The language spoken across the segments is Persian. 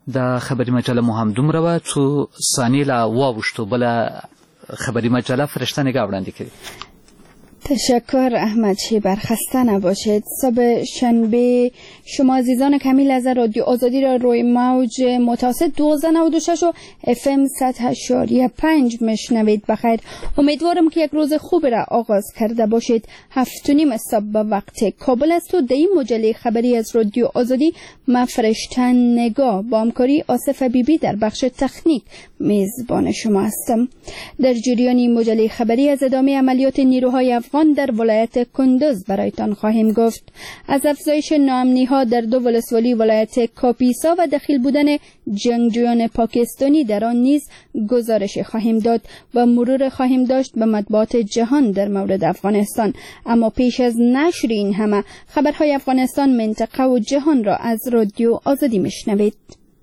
د خبري مجله مو هم دومره وه څو ثانیې لا واوښتو بله خبری مجله فرشته نگاه وړاندې کړي. تشکر احمد شیبر، خسته نباشید. صبح شنبه شما عزیزان کمیل از رادیو آزادی را روی موج متوسط 1296 و FM 100.5 میشنوید. بخیر، امیدوارم که یک روز خوب را آغاز کرده باشید. 7:30 صبح به وقت کابل است و در این مجله خبری از رادیو آزادی من فرشته نگاه با همکاری آصف بیبی در بخش تکنیک میزبان شما هستم. در جریان مجله خبری از ادامه عملیات نیروهای افغان در ولایت کندوز برایتان خواهیم گفت. از افزایش ناامنی‌ها در دو ولسوالی ولایت کاپیسا و دخیل بودن جنگجویان پاکستانی در آن نیز گزارش خواهیم داد و مرور خواهیم داشت به مطبوعات جهان در مورد افغانستان. اما پیش از نشر این همه خبرهای افغانستان، منطقه و جهان را از رادیو آزادی میشنوید.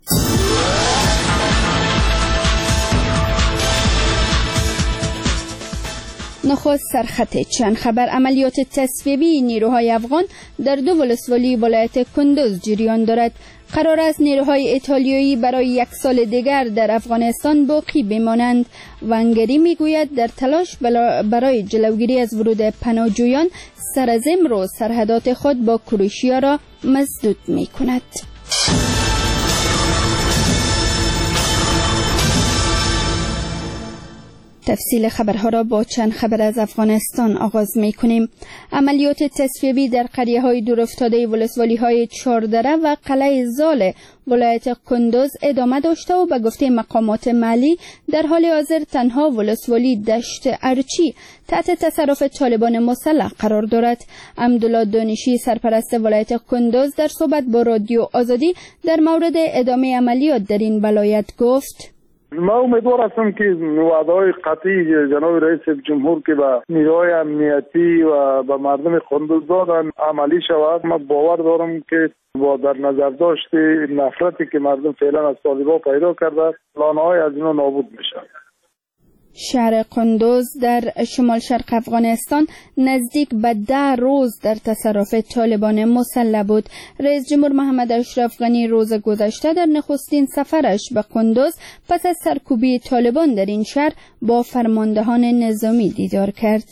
نخست سرخط چند خبر. عملیات تصفیه‌ای نیروهای افغان در دو ولسوالی ولایت کندوز جریان دارد. قرار است نیروهای ایتالیایی برای 1 سال دیگر در افغانستان باقی بمانند. ونگری میگوید در تلاش برای جلوگیری از ورود پناهجویان سر از امروز سرحدات خود با کروشیا را مسدود میکند. تفصیل خبرها را با چند خبر از افغانستان آغاز می کنیم. عملیات تصفیه‌ای در قریه‌های دورافتاده ولسوالی‌های چاردره و قلعه زال ولایت کندوز ادامه داشته و به گفته مقامات محلی در حال حاضر تنها ولسوالی دشت ارچی تحت تصرف طالبان مسلح قرار دارد. عبدالله دانشی، سرپرست ولایت کندوز، در صحبت با رادیو آزادی در مورد ادامه عملیات در این ولایت گفت: ما امیدوار هستم که وعده‌های قطعی جناب رئیس جمهور که به نیروهای امنیتی و به مردم کندوز دادن عملی شود. ما باور دارم که با در نظر داشت نفرتی که مردم فعلا از طالبان پیدا کرده، لانه‌های از اینا نابود میشه. شهر کندوز در شمال شرق افغانستان نزدیک به 10 روز در تصرف طالبان مسلح بود. رئیس جمهور محمد اشرف غنی روز گذشته در نخستین سفرش به کندوز پس از سرکوبی طالبان در این شهر با فرماندهان نظامی دیدار کرد.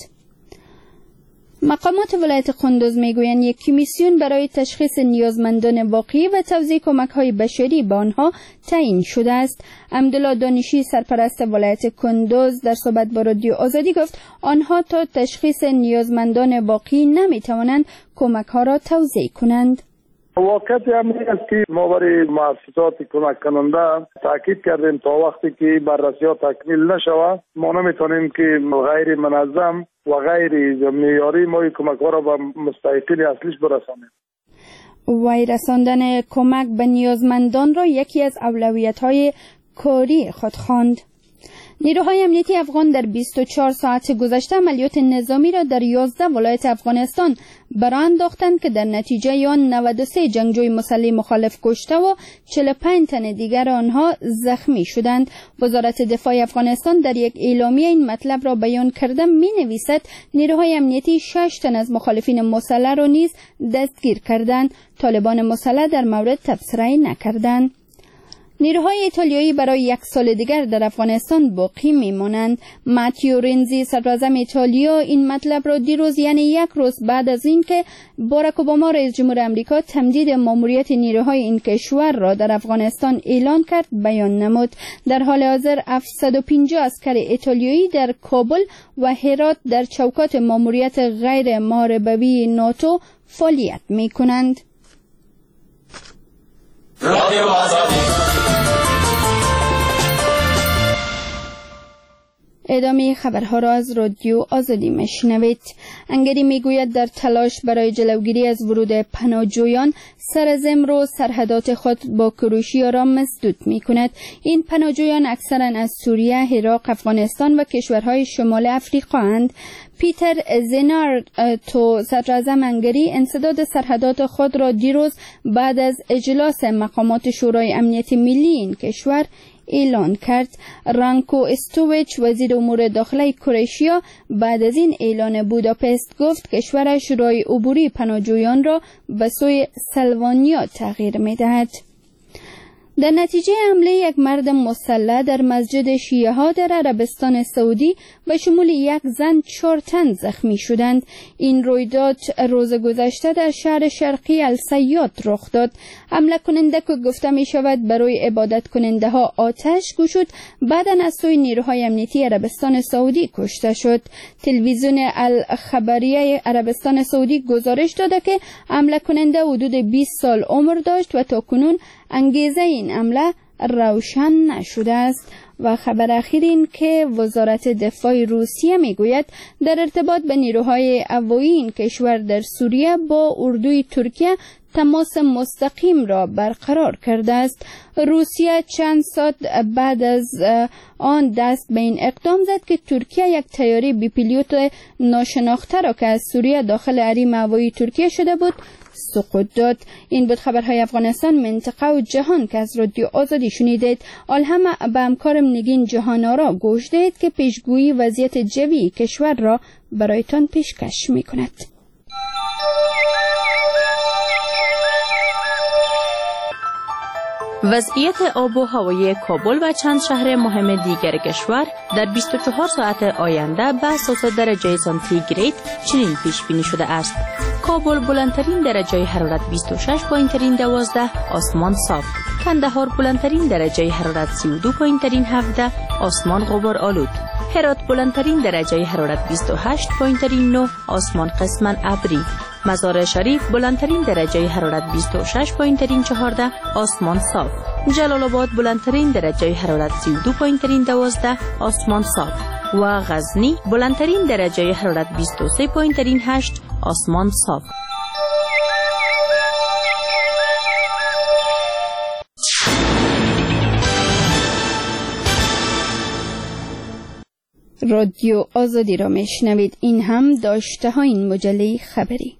مقامات ولایت کندوز میگویند یک کمیسیون برای تشخیص نیازمندان واقعی و توزیع کمک‌های بشری به آنها تعیین شده است. عبدالله دانشی، سرپرست ولایت کندوز، در صحبت با رادیو آزادی گفت آنها تا تشخیص نیازمندان واقعی نمیتوانند کمک‌ها را توزیع کنند. واقعیت همین است که ما برای مؤسسات کمک کننده تاکید کردیم تا وقتی که بررسی‌ها تکمیل نشود ما نمیتونیم که غیر منظم و غیر معیاری ما کمک‌ها را به مستحقین اصلیش برسانیم. وی رساندن کمک به نیازمندان را یکی از اولویت‌های کاری خود خواند. نیروهای امنیتی افغان در 24 ساعت گذشته عملیات نظامی را در 11 ولایت افغانستان برآ انداختند که در نتیجه آن 93 جنگجوی مسلح مخالف کشته و 45 تن دیگر آنها زخمی شدند. وزارت دفاع افغانستان در یک اعلامیه این مطلب را بیان کرده می‌نویسد نیروهای امنیتی 6 تن از مخالفین مسلح را نیز دستگیر کردند. طالبان مسلح در مورد تبصره نکردند. نیروهای ایتالیایی برای 1 سال دیگر در افغانستان باقی میمانند. ماتیو رنزی، صدراعظم ایتالیا، این مطلب را دیروز یعنی 1 روز بعد از اینکه باراک اوباما رئیس جمهور آمریکا تمدید ماموریت نیروهای این کشور را در افغانستان اعلان کرد بیان نمود. در حال حاضر 750 عسکر ایتالیایی در کابل و هرات در چوکات ماموریت غیر محاربوی ناتو فعالیت میکنند. ادامه خبرها را از رادیو آزادی میشنوید. انگری میگوید در تلاش برای جلوگیری از ورود پناهجویان سر از امروز سرحدات خود با کروشیا را مسدود میکند. این پناهجویان اکثرا از سوریه، عراق، افغانستان و کشورهای شمال افریقا اند. پیتر زینارتو، صدراعظم انگری، انسداد سرحدات خود را دیروز بعد از اجلاس مقامات شورای امنیت ملی این کشور اعلان کرد. رانکو استویچ، وزیر امور داخلی کروشیا، بعد از این اعلان بوداپست گفت کشورش راه عبوری پناهجویان را به سوی سلوانیا تغییر می‌دهد. در نتیجه حمله یک مرد مسلح در مسجد شیعه ها در عربستان سعودی به شمول یک زن 4 تن زخمی شدند. این رویداد روز گذشته در شهر شرقی السیاد رخ داد. حمله کننده که گفته می شود برای عبادت کننده ها آتش گشود، بعداً از سوی نیروهای امنیتی عربستان سعودی کشته شد. تلویزیون الخبریه عربستان سعودی گزارش داده که حمله کننده حدود 20 سال عمر داشت و تاکنون انگیزه این حمله روشن نشده است. و خبر اخیر این که وزارت دفاع روسیه میگوید در ارتباط به نیروهای هوایی این کشور در سوریه با اردوی ترکیه تماس مستقیم را برقرار کرده است. روسیه چند ساعت بعد از آن دست به این اقدام زد که ترکیه یک طیاره بی پیلوت ناشناخته را که از سوریه داخل حریم هوایی ترکیه شده بود سقوط داد. این بود خبرهای افغانستان، منطقه و جهان که از رادیو آزادی شنیدید. حال هم به همکارم نگین جهانارا گوش دهید که پیشگویی وضعیت جوی کشور را برایتان پیشکش می کند. وضعیت آب و هوای کابل و چند شهر مهم دیگر کشور در 24 ساعت آینده به اساس درجه سانتیگراد چنین پیش بینی شده است: کابل بلندترین درجه حرارت 26 پایین ترین 12 آسمان صاف، کندهار بلندترین درجه حرارت 32 پایین ترین 17 آسمان غبار آلود، هرات بلندترین درجه حرارت 28 پایین ترین 9 آسمان قسماً ابری، مزار شریف بلندترین درجه حرارت 26 پایین ترین 14 آسمان صاف، جلال آباد بلندترین درجه حرارت 32 پایین ترین 12 آسمان صاف و غزنی بلندترین درجه حرارت 23 پایین ترین 8 آسمان صاف. رادیو آزادی را میشنوید. این هم داشته ها این مجله خبری.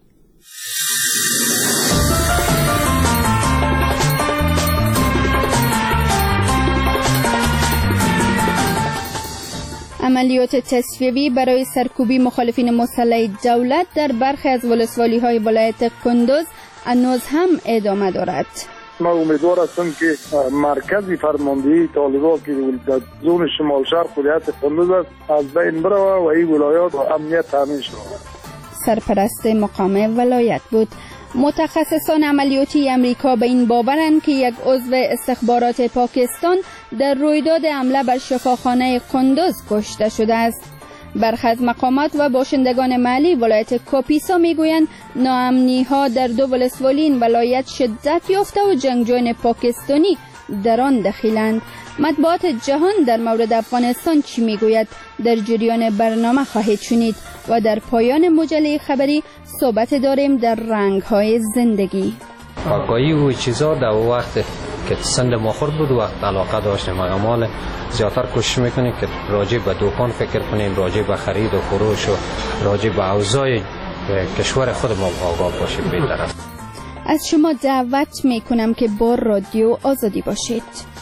عملیات تصفیه‌ای برای سرکوبی مخالفین مسلح دولت در برخی از ولسوالی‌های ولایت کندوز هنوز هم ادامه دارد. ما امیدوار هستم که مرکزی فرماندهی طالبان که در زون شمال شرق ولایت کندوز است از بین بره و این ولایات امنیت تامین شود. سرپرست مقام ولایت بود. متخصصان عملیاتی امریکا به این باورند که یک عضو استخبارات پاکستان در رویداد حمله بر شفاخانه کندوز کشته شده است. برخی از مقامات و باشندگان محلی ولایت کاپیسا میگویند ناامنی‌ها در دو ولسوالی این ولایت شدت یافته و جنگجویان پاکستانی در آن دخیلند. مطبوعات جهان در مورد افغانستان چی میگوید در جریان برنامه خواهید شنید و در پایان مجله خبری صحبت داریم در رنگ‌های زندگی. واقعی و چیزا در وقت که سند ما خورد بود وقت علاقه داشتیم، اما زیادتر کوشش میکنیم که راجع به دکان فکر کنیم، راجع به خرید و فروش و راجع به اوضاع کشور خود ما آگاه باشیم. بهتر است. از شما دعوت میکنم که با رادیو آزادی باشید.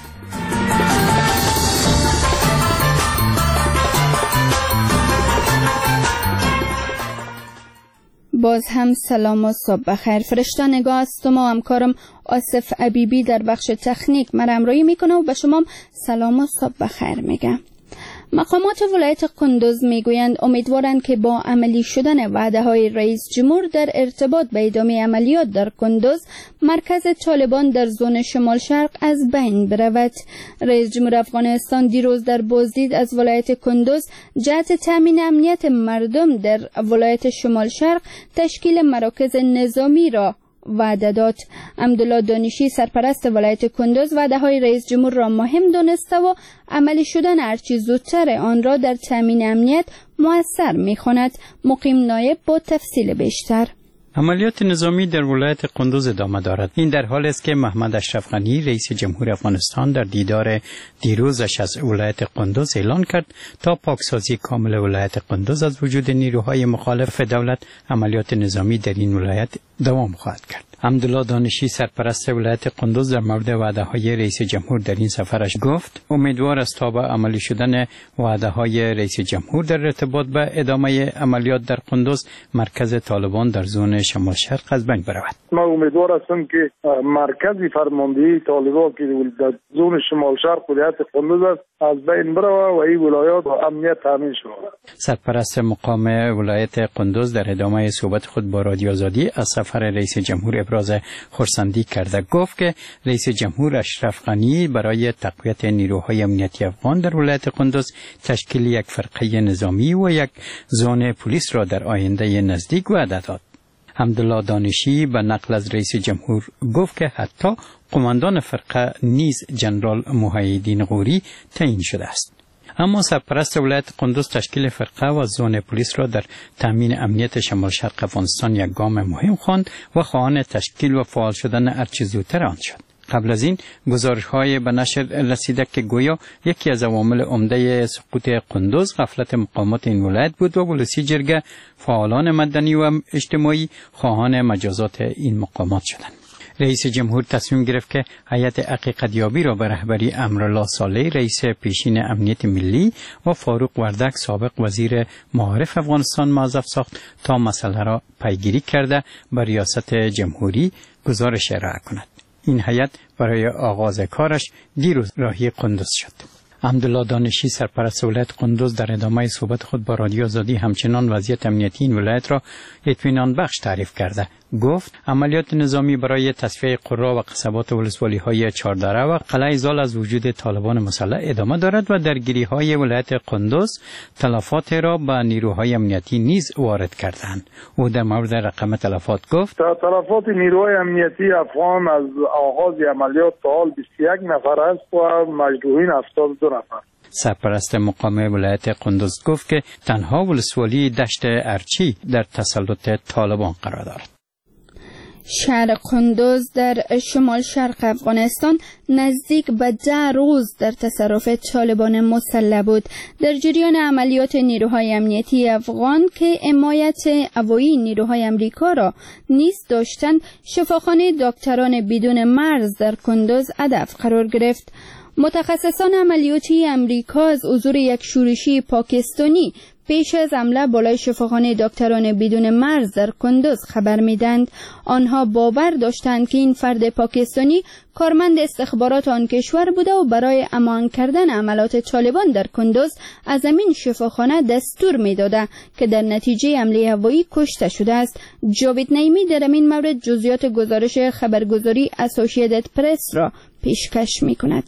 باز هم سلام و صبح بخیر. فرشته نگاه است و ما همکارم آصف عبیبی در بخش تکنیک من همراهی میکنه و به شما سلام و صبح بخیر میگم. مقامات ولایت کندوز میگویند امیدوارند که با عملی شدن وعده های رئیس جمهور در ارتباط به ادامه عملیات در کندوز مرکز طالبان در زون شمال شرق از بین برود. رئیس جمهور افغانستان دیروز در بازدید از ولایت کندوز جهت تامین امنیت مردم در ولایت شمال شرق تشکیل مراکز نظامی را وعده داد. عبدالله دانشی سرپرست ولایت کندوز وعده های رئیس جمهور را مهم دانسته و عملی شدن هرچی زودتر آن را در تامین امنیت مؤثر می‌خواند. مقیم نایب با تفصیل بیشتر. عملیات نظامی در ولایت کندوز ادامه دارد. این در حالی است که محمد اشرف غنی رئیس جمهور افغانستان در دیدار دیروزش از ولایت کندوز اعلان کرد تا پاکسازی کامل ولایت کندوز از وجود نیروهای مخالف دولت عملیات نظامی در این ولایت دوام خواهد کرد. عبدالله دانشی سرپرست ولایت کندوز در مورد وعده‌های رئیس جمهور در این سفرش گفت امیدوار است تا به عملی شدن وعده‌های رئیس جمهور در ارتباط به ادامه عملیات در کندوز مرکز طالبان در زون شمال شرق از بین برود. ما امیدوار هستم که مرکز فرماندهی طالبان که در زون شمال شرق ولایت قندوز است از بین برود و این ولایات امنیت تامین شود. سرپرست مقام ولایت قندوز در ادامه صحبت خود با رادیو آزادی از سفر رئیس جمهور ابراز خرسندی کرده. گفت که رئیس جمهور اشرف غنی برای تقویت نیروهای امنیتی افغان در ولایت قندوز تشکیل یک فرقه نظامی و یک زون پلیس را در آینده نزدیک وعده داد. حمدالله دانشی به نقل از رئیس جمهور گفت که حتی قماندان فرقه نیز جنرال محیدین غوری تعیین شده است. اما سرپرست ولایت قندوز تشکیل فرقه و زون پلیس را در تامین امنیت شمال شرق افغانستان یک گام مهم خواند و خواهان تشکیل و فعال شدن هرچه زودتر آن شد. قبل از این گزارش‌های به نشر رسیده که گویا یکی از عوامل عمده سقوط قندوز غفلت مقامات این ولایت بود و ولسی جرگه فعالان مدنی و اجتماعی خواهان مجازات این مقامات شدند. رئیس جمهور تصمیم گرفت که هیئت حقیقتیابی را به رهبری امرالله صالح رئیس پیشین امنیت ملی و فاروق وردک سابق وزیر معارف افغانستان موظف ساخت تا مسئله را پیگیری کرده به ریاست جمهوری گزارش ارائه کند. این هیئت برای آغاز کارش دیروز راهی قندوز شد. حمدالله دانشی سرپرست ولایت قندوز در ادامه صحبت خود با رادیو آزادی همچنان وضعیت امنیتی این ولایت را اطمینان بخش تعریف کرده. گفت عملیات نظامی برای تصفیه قرا و قصبات ولسوالی‌های چهاردره و قلعه زال از وجود طالبان مسلح ادامه دارد و درگیری‌های ولایت قندوز تلفات را به نیروهای امنیتی نیز وارد کردند. او در مورد رقم تلفات گفت تلفات نیروهای امنیتی افغان از آغاز عملیات تا حال 21 نفر است و مجروحین 72 نفر. سرپرست مقام ولایت قندوز گفت که تنها ولسوالی دشت ارچی در تسلط طالبان قرار دارد. شهر قندوز در شمال شرق افغانستان نزدیک به 10 روز در تصرف طالبان مسلح بود. در جریان عملیات نیروهای امنیتی افغان که حمایت هوایی نیروهای امریکا را نیز داشتند، شفاخانه دکتران بدون مرز در قندوز هدف قرار گرفت. متخصصان عملیاتی امریکا از حضور یک شورشی پاکستانی پیش از حمله بالای شفاخانه دکتران بدون مرز در قندوز خبر میدند. آنها باور داشتند که این فرد پاکستانی کارمند استخبارات آن کشور بوده و برای امان کردن عملیات طالبان در قندوز از همین شفاخانه دستور میداده که در نتیجه حمله هوایی کشته شده است. جاوید نعیمی در این مورد جزئیات گزارش خبرگزاری اسوسییتد پرس را پیشکش میکند.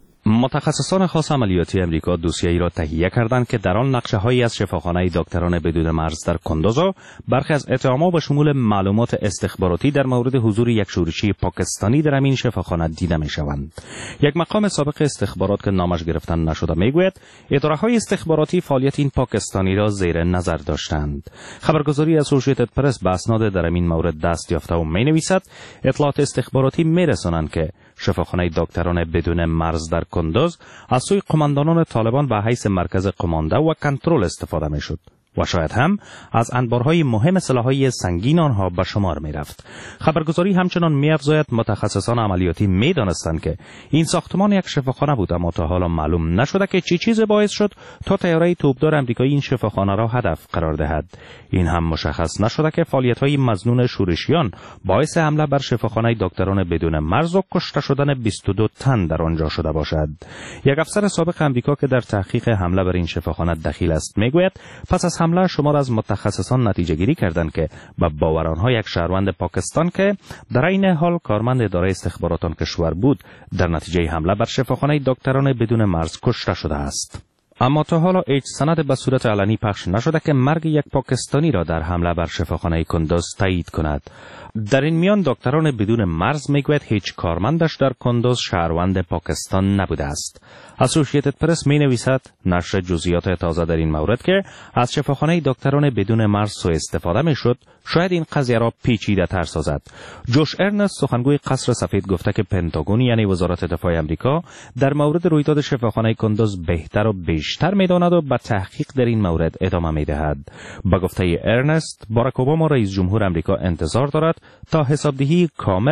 متخصصان خاص عملیاتی امریکا دوسیه‌ای را تهیه کردند که در آن نقشه‌هایی از شفاخانه دکتران بدون مرز در قندوز و برخی از اتهامات به شمول معلومات استخباراتی در مورد حضور یک شورشی پاکستانی در همین شفاخانه دیده می‌شوند. یک مقام سابق استخبارات که نامش گرفتن نشده میگوید اداره‌های استخباراتی فعالیت این پاکستانی را زیر نظر داشتند. خبرگزاری اسوسییتد پرس به اسناد در همین مورد دست یافته و می‌نویسد اطلاعات استخباراتی می‌رسانند که شفاخانه دکتران بدون مرز در قندوز از سوی قماندانان طالبان به حیث مرکز قمانده و کنترل استفاده میشد و شاید هم از انبارهای مهم سلاح‌های سنگین آنها به شمار می‌رفت. خبرگزاری همچنان می‌افزاید متخصصان عملیاتی می‌دانستند که این ساختمان یک شفاخانه بود، اما تا حالا معلوم نشده که چیز باعث شد تا طیاره توپدار آمریکایی این شفاخانه را هدف قرار دهد. این هم مشخص نشده که فعالیت‌های مظنون شورشیان باعث حمله بر شفاخانه دکتران بدون مرز و کشته شدن 22 تن در آنجا شده باشد. یک افسر سابق آمریکا که در تحقیق حمله بر این شفاخانه دخیل است میگوید پس از حمله شمار از متخصصان نتیجه گیری کردند که به باور آنها یک شهروند پاکستان که در این حال کارمند اداره استخبارات آن کشور بود در نتیجه حمله بر شفاخانه دکتران بدون مرز کشته شده است. اما تا حالا هیچ سند به صورت علنی پخش نشده که مرگ یک پاکستانی را در حمله بر شفاخانه قندوز تایید کند. در این میان دکتران بدون مرز میگوید هیچ کارمندش در قندوز شهروند پاکستان نبوده است. اسوسییتد پرس می نویسد نشر جزئیات تازه در این مورد که از شفاخانه دکتران بدون مرز سوء استفاده می شد شاید این قضیه را پیچیده تر سازد. جوش ارنست سخنگوی قصر سفید گفته که پنتاگون یعنی وزارت دفاع آمریکا در مورد رویداد شفاخانه قندوز بهتر و بیشتر می داند و به تحقیق در این مورد ادامه می دهد. با گفته ارنست باراک اوباما رئیس جمهور آمریکا انتظار دارد تا حسابدهی کامل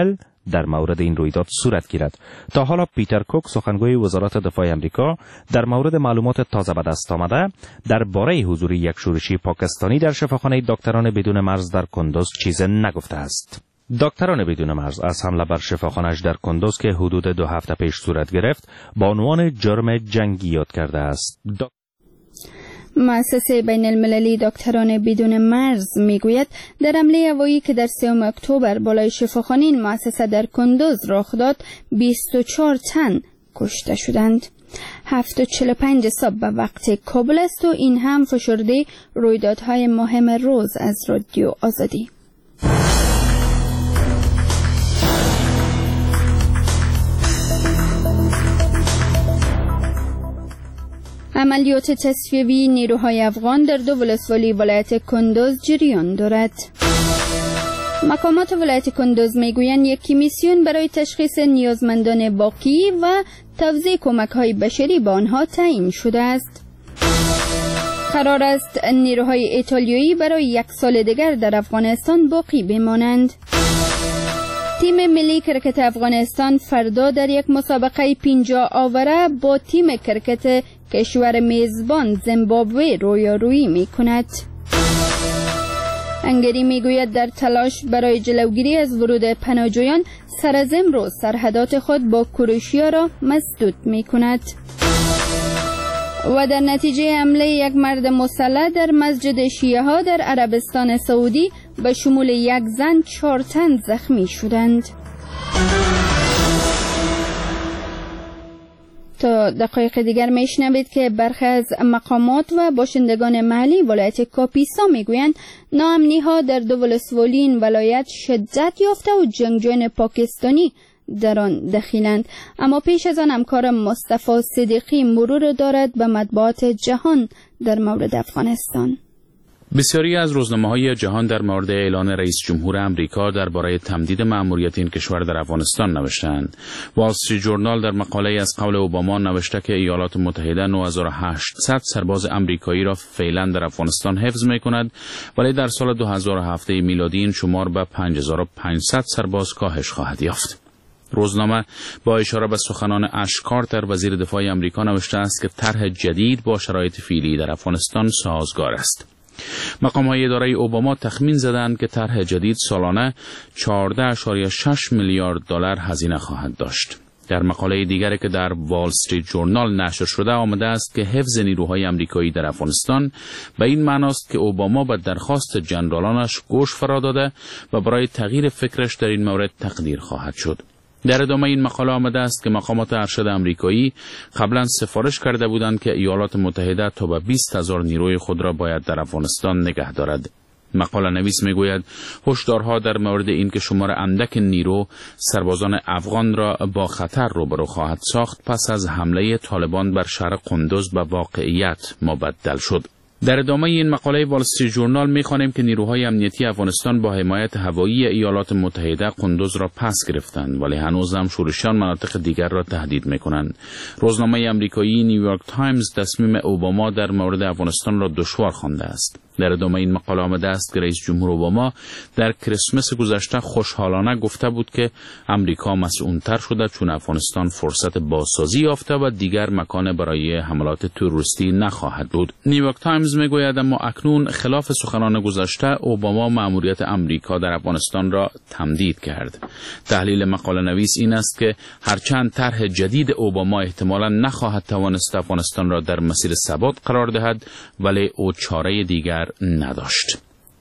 در مورد این رویداد صورت گیرد. تا حالا پیتر کوک سخنگوی وزارت دفاع آمریکا در مورد معلومات تازه به دست آمده درباره حضور یک شورشی پاکستانی در شفاخانه دکتران بدون مرز در کندوز چیز نگفته است. دکتران بدون مرز از حمله بر شفاخانه‌اش در کندوز که حدود 2 هفته پیش صورت گرفت با عنوان جرم جنگی یاد کرده است. مؤسسه بین المللی دکتران بدون مرز میگوید در حمله هوایی که در 3 اکتبر بالای شفاخانه این مؤسسه در کندوز رخ داد 24 تن کشته شدند. 7:45 صبح به وقت کابل است و این هم فشرده رویدادهای مهم روز از رادیو آزادی. عملیات تصفیه‌ای نیروهای افغان در 2 ولسوالی ولایت کندوز جریان دارد. مقامات ولایت کندوز میگویند یک کمیسیون برای تشخیص نیازمندان واقعی و توزیع کمک‌های بشری به آنها تعیین شده است. قرار است نیروهای ایتالیایی برای 1 سال دیگر در افغانستان باقی بمانند. تیم ملی کرکت افغانستان فردا در یک مسابقه 50 آوره با تیم کرکت کشور میزبان زیمبابوه رویارویی می کند. انگری می گوید در تلاش برای جلوگیری از ورود پناهجویان سر از امروز سرحدات خود با کروشیا را مسدود می کند. و در نتیجه حمله یک مرد مسلح در مسجد شیعه ها در عربستان سعودی به شمول 1 زن 4 تن زخمی شدند. تا دقایق دیگر میشنوید که برخی از مقامات و باشندگان محلی ولایت کاپیسا میگویند ناامنی ها در 2 ولسوالی این ولایت شدت یافته و جنگجویان پاکستانی در آن دخیلند. اما پیش از آن همکار مصطفی صدیقی مرور دارد به مطبوعات جهان در مورد افغانستان. بسیاری از روزنامه‌های جهان در مورد اعلان رئیس جمهور آمریکا درباره تمدید مأموریت این کشور در افغانستان نوشتند. وال استریت ژورنال در مقاله از قول اوباما نوشته که ایالات متحده 9800 سرباز آمریکایی را فعلا در افغانستان حفظ می‌کند، ولی در سال 2007 میلادی این شمار به 5500 سرباز کاهش خواهد یافت. روزنامه با اشاره به سخنان اش کارتر وزیر دفاع آمریکا نوشته است که طرح جدید با شرایط فعلی در افغانستان سازگار است. مقام‌های اداره اوباما تخمین زدند که طرح جدید سالانه 14.6 میلیارد دلار هزینه خواهد داشت. در مقاله دیگری که در وال استریت ژورنال نشر شده آمده است که حفظ نیروهای آمریکایی در افغانستان به این معناست که اوباما به درخواست جنرالانش گوش فرا داده و برای تغییر فکرش در این مورد تقدیر خواهد شد. در ادامه این مقاله آمده است که مقامات ارشد آمریکایی قبلا سفارش کرده بودند که ایالات متحده تا به 20,000 نیروی خود را باید در افغانستان نگه دارد. مقاله نویس میگوید هشدارها در مورد این که شمار اندک نیرو سربازان افغان را با خطر روبرو خواهد ساخت پس از حمله طالبان بر شهر قندوز به واقعیت مبدل شد. در ادامه این مقاله وال استریت ژورنال می‌خوانیم که نیروهای امنیتی افغانستان با حمایت هوایی ایالات متحده قندوز را پس گرفتند، ولی هنوز هم شورشیان مناطق دیگر را تهدید می‌کنند. روزنامه آمریکایی نیویورک تایمز تصمیم اوباما در مورد افغانستان را دشوار خوانده است. در ادامه این مقاله آمده است که رئیس جمهور اوباما در کریسمس گذشته خوشحالانه گفته بود که امریکا مسئول‌تر شده چون افغانستان فرصت بازسازی یافته و دیگر مکان برای حملات تروریستی نخواهد بود. نیویورک تایمز میگوید اما اکنون خلاف سخنان گذشته اوباما مأموریت امریکا در افغانستان را تمدید کرد. تحلیل مقاله نویس این است که هرچند طرح جدید اوباما احتمالاً نخواهد توانست افغانستان را در مسیر ثبات قرار دهد، ولی او چاره دیگر نداشت.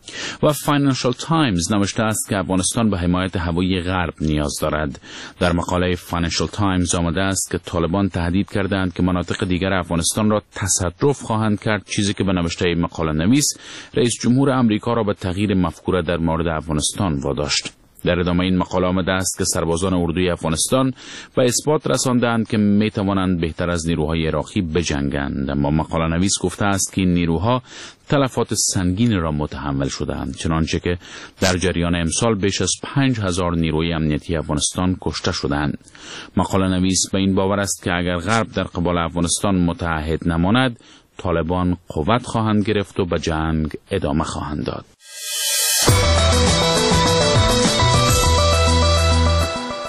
و فاینانشال تایمز نوشته است که افغانستان به حمایت هوایی غرب نیاز دارد. در مقاله فاینانشال تایمز آمده است که طالبان تهدید کردند که مناطق دیگر افغانستان را تصرف خواهند کرد، چیزی که به نوشته مقاله نویس رئیس جمهور آمریکا را به تغییر مفکوره در مورد افغانستان واداشت. در ادامه این مقاله آمده است که سربازان اردوی افغانستان به اثبات رساندند که می توانند بهتر از نیروهای عراقی بجنگند، اما مقاله نویس گفته است که این نیروها تلفات سنگین را متحمل شدند، چنانچه که در جریان امسال بیش از 5000 نیروی امنیتی افغانستان کشته شدند. مقاله نویس به این باور است که اگر غرب در قبال افغانستان متعهد نماند، طالبان قوت خواهند گرفت و به جنگ ادامه خواهند داد.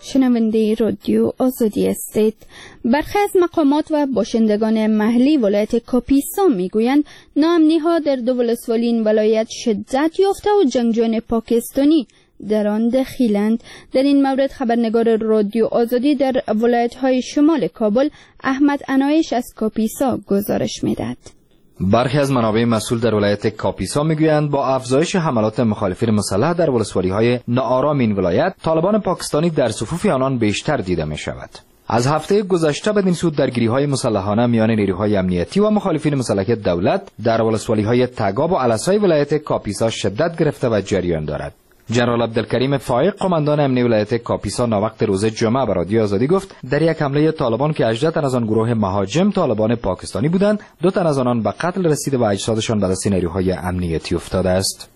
شنونده رادیو آزادی هستید. برخی از مقامات و باشندگان محلی ولایت کاپیسا میگویند ناامنی‌ها در دو ولسوالی این ولایت شدت یافته و جنگجویان پاکستانی در آن دخیلند. در این مورد خبرنگار رادیو آزادی در ولایت‌های شمال کابل احمد عنایش از کاپیسا گزارش می‌دهد. برخی از منابع مسئول در ولایت کاپیسا میگویند با افزایش حملات مخالفین مسلح در ولسوالی‌های ناآرام این ولایت، طالبان پاکستانی در صفوف آنان بیشتر دیده می‌شود. از هفته گذشته بدین سو درگیری‌های مسلحانه میان نیروهای امنیتی و مخالفین مسلح دولت در ولسوالی‌های تگاب و علسای ولایت کاپیسا شدت گرفته و جریان دارد. جنرال عبدالکریم فائق قماندان امنی ولایت کاپیسا ناوقت روز جمعه به رادیو آزادی گفت در یک حمله طالبان که 18 تن از آن گروه مهاجم طالبان پاکستانی بودند، 2 تن از آنان به قتل رسیده و اجسادشان به دست نیروهای امنیتی افتاده است.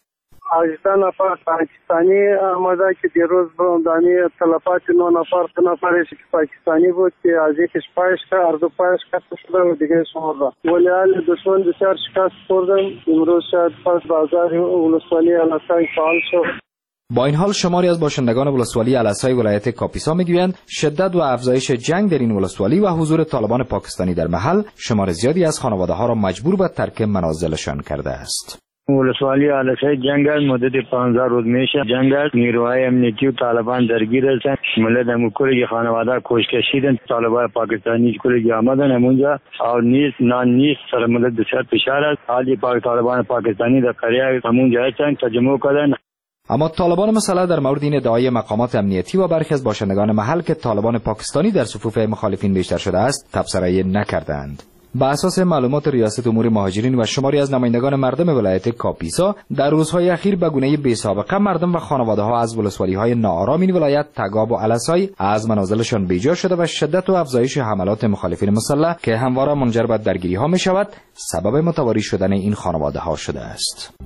18 نفر پاکستانی آمده که دیروز دانی تلفات 9 نفر 3 نفرش که پاکستانی بود که از یکیش پایش که اردو پایش کت شده و دیگه شمرده ولی حال دشمن بسیار شکست خوردن. امروز شاید پس بازار ولسوالی علسای فعال شد. با این حال شماری از باشندگان ولسوالی علسای ولایت کاپیسا میگویند شدت و افزایش جنگ در این ولسوالی و حضور طالبان پاکستانی در محل شمار زیادی از خانواده‌ها را مجبور به ترک منازلشان کرده است. ولسوالی علسای جنگ است. مدت 15 روز میشه جنگ است. نیروهای امنیتی و طالبان درگیر هستند. ملت هم کلی خانواده کشته شدند. طالبان پاکستانی کلی آمدن همونجا او نیست نان نیست. سر ملت بسیار فشار است. حالی طالبان پاکستانی در قریه همونجا هستند تجمع کردن. اما طالبان مسلح در مورد این ادعای مقامات امنیتی و برخی از باشندگان محل که طالبان پاکستانی در صفوف مخالفین بیشتر شده است تبصره نکردند. با اساس معلومات ریاست امور مهاجرین و شماری از نمایندگان مردم ولایت کاپیسا در روزهای اخیر به گونه بی‌سابقه مردم و خانواده‌ها از ولسوالی‌های ناآرام این ولایت تگاب و علسای از منازلشان بیجا شده و شدت و افزایش حملات مخالفین مسلح که همواره منجر به درگیری‌ها می‌شود سبب متواری شدن این خانواده‌ها شده است.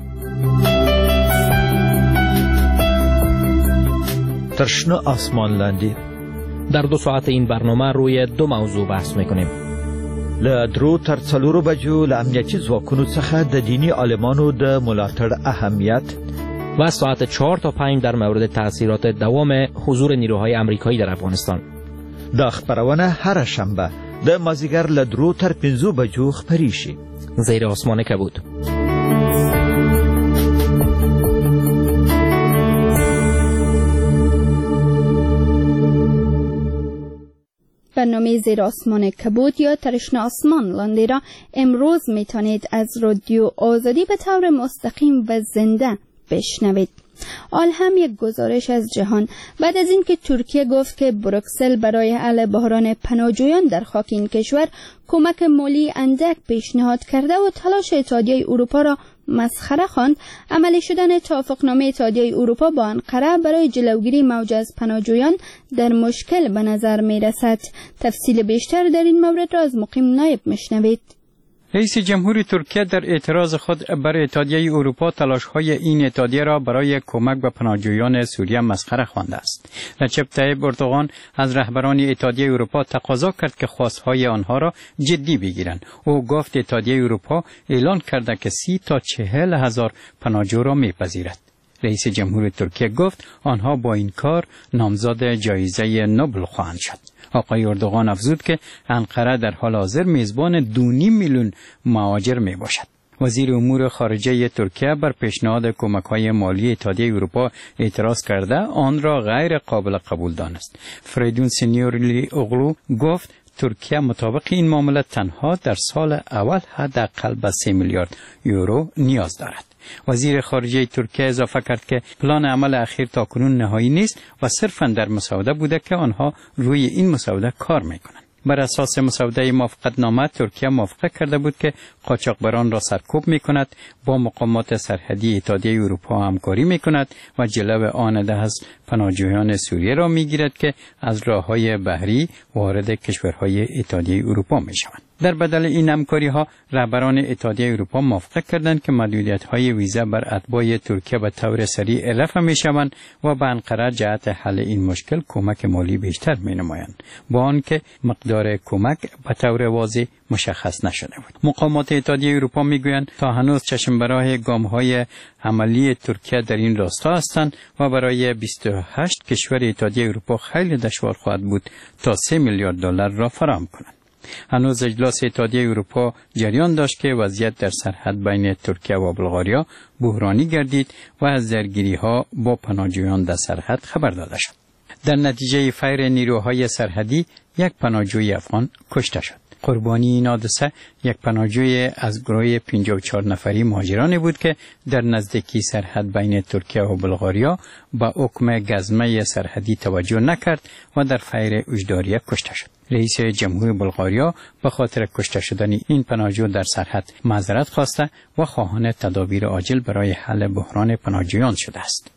تشنه آسمان لاندی. در 2 ساعت این برنامه روی 2 موضوع بحث میکنیم. لدرو تر 4 بجو لامنیتی ځواکونو څخه د دینی عالمانو د ملاتړ اهمیت و ساعت 4 تا 5 در مورد تاثیرات دوام حضور نیروهای آمریکایی در افغانستان. دا خبرونه هر شنبه د مازیګر لدرو تر 5 بجو خبري شي. زیر آسمان کبود. برنامه زیر آسمان کبود یا تشنه آسمان لاندی را امروز میتونید از رادیو آزادی به طور مستقیم و زنده بشنوید. آل هم یک گزارش از جهان بعد از اینکه ترکیه گفت که بروکسل برای حل بحران پناهجویان در خاک این کشور کمک مالی اندک پیشنهاد کرده و تلاش اتحادیه اروپا را مسخره خواند، عملی شدن توافقنامه اتحادیه اروپا با انقره برای جلوگیری موج از پناهجویان در مشکل به نظر می رسد. تفصیل بیشتر در این مورد را از مقیم نایب میشنوید. رئیس جمهور ترکیه در اعتراض خود بر اتحادیه اروپا تلاش‌های این اتحادیه را برای کمک به پناهجویان سوریه مسخره خوانده است. رجب طیب اردوغان از رهبران اتحادیه اروپا تقاضا کرد که خواست‌های آنها را جدی بگیرند. او گفت اتحادیه اروپا اعلان کرده که 30 تا 40 هزار پناهجو را می‌پذیرد. رئیس جمهور ترکیه گفت آنها با این کار نامزد جایزه نوبل خواهند شد. آقای اردوغان افزود که انقره در حال حاضر میزبان 2.5 میلیون مهاجر می باشد. وزیر امور خارجه ترکیه بر پیشنهاد کمک‌های مالی اتحادیه اروپا اعتراض کرده آن را غیر قابل قبول دانست. فریدون سینیورلی اغلو گفت ترکیه مطابق این معامله تنها در سال اول حداقل به 3 میلیارد یورو نیاز دارد. وزیر خارجه ترکیه اضافه کرد که پلان عمل اخیر تاکنون نهایی نیست و صرفاً در مسوده بوده که آنها روی این مسوده کار میکنند. بر اساس مسوده موافقت نامه ترکیه موافقت کرده بود که قاچاقبران را سرکوب میکند، با مقامات سرحدی اتحادیه اروپا همکاری میکند و جلو آن از پناهجویان سوریه را میگیرد که از راههای بحری وارد کشورهای اتحادیه اروپا میشوند. در بدل این همکاری‌ها رهبران اتحادیه اروپا موافقت کردند که محدودیت‌های ویزا بر اتباع ترکیه به طور سریع رفع می‌شوند و به انقره جهت حل این مشکل کمک مالی بیشتر می‌نمایند، با آنکه مقدار کمک به طور واضح مشخص نشده بود. مقامات اتحادیه اروپا میگویند تا هنوز چشم براه گام‌های عملی ترکیه در این راستا هستند و برای 28 کشور اتحادیه اروپا خیلی دشوار خواهد بود تا 3 میلیارد دلار را فراهم کنند. هنوز اجلاس اتحادیه اروپا جریان داشت که وضعیت در سرحد بین ترکیه و بلغاریا بحرانی گردید و از درگیری‌ها با پناهجویان در سرحد خبر داده شد. در نتیجه فیر نیروهای سرحدی یک پناهجوی افغان کشته شد. قربانی این حادثه یک پناهجوی از گروه 54 نفری مهاجرانی بود که در نزدیکی سرحد بین ترکیه و بلغاریا با حکم گزمه سرحدی توجه نکرد و در فیر وجداریه کشته شد. رئیس جمهور بلغاریا به خاطر کشته شدن این پناهجو در سرحد معذرت خواسته و خواهان تدابیر عاجل برای حل بحران پناهجویان شده است.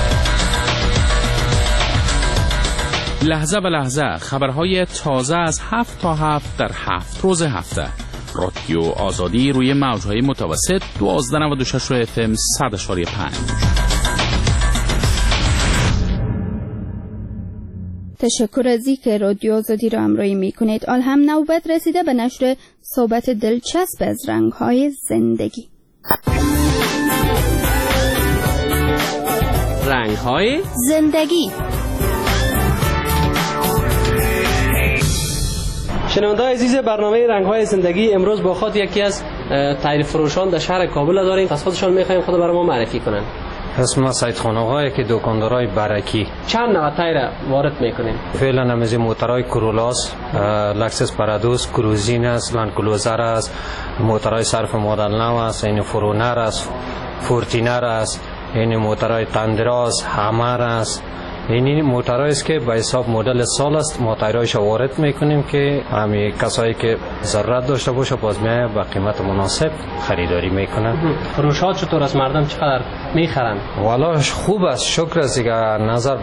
لحظه به لحظه خبرهای تازه از 7 تا 7 در 7 روز هفته. رادیو آزادی روی موجهای متوسط 1296 FM 100.5. تشکر از اینکه رادیو آزادی را همراهی میکنید. حال هم نوبت رسیده به نشر صحبت دلچسب از رنگ‌های زندگی. رنگ‌های زندگی. شنونده‌های عزیز برنامه رنگ‌های زندگی، امروز با خود یکی از تایر فروشان در شهر کابل داریم. از خودشان می‌خوایم خود برای ما معرفی کنن. اسم سید خان آقا که دکاندارای برکی. چند نوع تایر وارد میکنیم؟ فعلا همه موتورای کرولاس، لکسس پارادوس، کروزین است، لند کلوزر است، موتورای صرف مدل نو است، این فرونر است، فورتینر است، این موتورای تندراز، همر است. این موتورایی است که به حساب مدل سال است، ما تایرایش وارد میکنیم که همین کسایی که ضرورت داشته باشه باز میای با قیمت مناسب خریداری میکنن. فروشات چطور است؟ مردم چقدر میخرن؟ والا خوب است، شکر است دیگه. نظر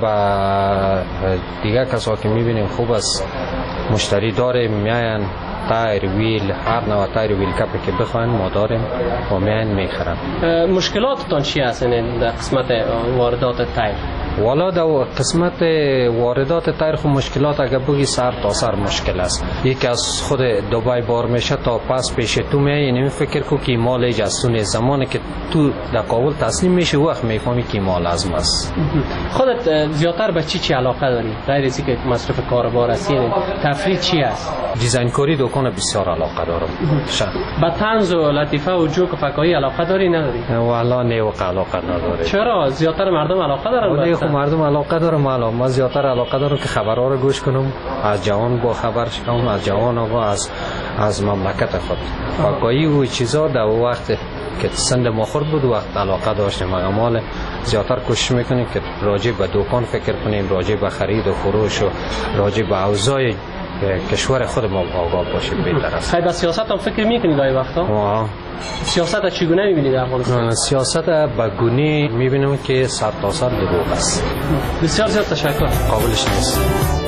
به دیگه کسایی که میبینیم خوب است، مشتری داریم، میاین تایر ویل، هر نوع تایر ویل کپی که بخواین ما داریم و میاین میخرن. مشکلاتتان چی هست در قسمت واردات تایر؟ والا در قسمت واردات تایر خود مشکلات اگر بگی سر تا سر مشکل است. یکی از خود دبی بار میشه تا پس پیش تو میای، یعنی فکر کو که مال اجازه زمانی که تو در کابل تسلیم میشه وقت میفهمی که مال لازم است. خودت زیادتر به چی علاقه داری؟ غیر از اینکه مصرف کاربار هستی، تفریح چی است؟ دیزاین کاری دکان بسیار علاقه دارم. به طنز و لطیفه و جوک و فکاهی علاقه داری نداری؟ والا نه و علاقه نداره. چرا زیادتر مردم علاقه دارن؟ خب مردم علاقه دارم، ما زیادتر علاقه دارم که خبرها رو گوش کنم، از جوان با خبر شم، از جوان آقا از مملکت خود. فکاهی و چیزا در وقت که سند ما خورد بود وقت علاقه داشتیم، مال زیادتر کوشش میکنیم که راجع به دکان فکر کنیم، راجع به خرید و فروش و راجع به اوضاع کشور خود ما آگاه باشیم بهتر است. خیلی سیاست هم فکر میکنید گاهی وقتا؟ سیاست چگونه میبینید در افغانستان؟ سیاست به گونه میبینم که سر تا سر دروغ است. بسیار زیاد تشکر. قابلش نیست.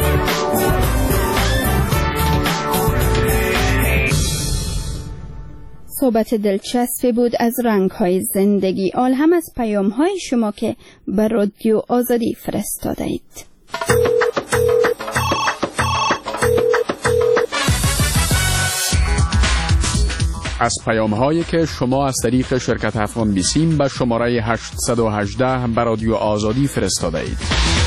صحبت دلچسبی بود از رنگ‌های زندگی. آل هم از پیام‌های شما که به رادیو آزادی فرستاده اید. از پیام‌هایی که شما از طریق شرکت افغان بیسیم به شماره 818 به رادیو آزادی فرستاده اید.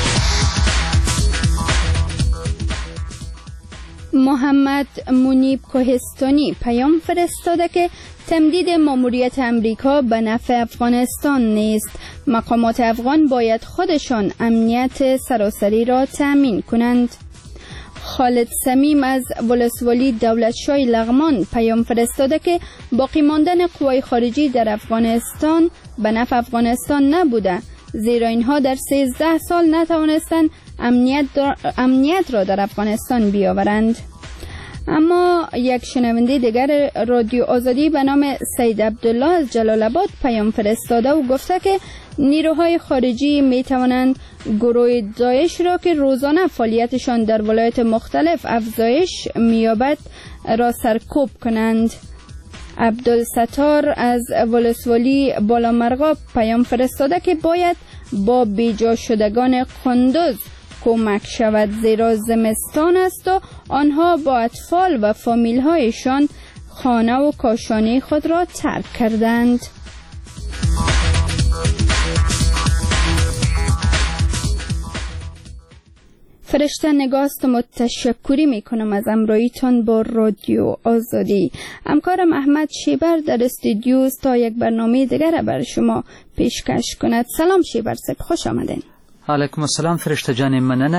محمد منیب کوهستانی پیام فرستاده که تمدید ماموریت امریکا به نفع افغانستان نیست. مقامات افغان باید خودشان امنیت سراسری را تأمین کنند. خالد سمیم از ولسوالی دولتشاه لغمان پیام فرستاده که باقی ماندن قوای خارجی در افغانستان به نفع افغانستان نبوده، زیرا اینها در 13 سال نتوانستند امنیت را در افغانستان بیاورند. اما یک شنونده دیگر رادیو آزادی به نام سید عبدالله از جلال آباد پیام فرستاده و گفته که نیروهای خارجی می توانند گروه داعش را که روزانه فعالیتشان در ولایات مختلف افزایش می‌یابد را سرکوب کنند. عبدالستار از ولسوالی بالامرغاب پیام فرستاده که باید با بیجا شدگان قندوز کمک شود، زیرا زمستان است و آنها با اطفال و فامیل هایشان خانه و کاشانه خود را ترک کردند. فرشته نگاست متشکری میکنم از امراییتان با رادیو آزادی. همکارم احمد شیبر در استودیو تا یک برنامه دیگر بر شما پیشکش کند. سلام شیبر صاحب، خوش آمدین. علیکم السلام فرشته جان، مننه.